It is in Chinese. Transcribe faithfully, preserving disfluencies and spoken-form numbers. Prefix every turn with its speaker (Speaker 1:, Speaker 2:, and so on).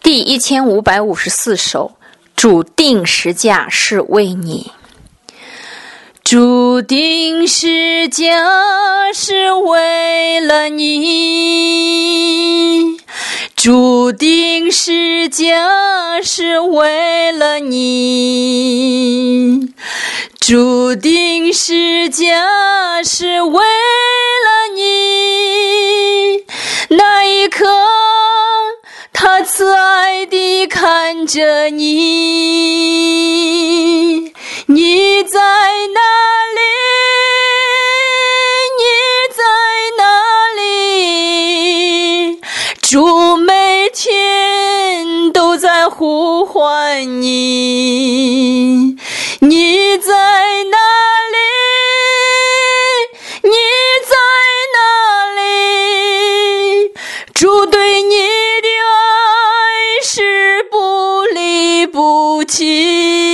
Speaker 1: 第一千五百五十四首，主定十架是为你。主定十架是为了你，主定十架是为了你，主定十架是为了你。那一刻他慈爱地看着你，你在哪里？你在哪里？主每天都在呼唤你，你在哪里？你在哪里？主对你的爱是不离不弃。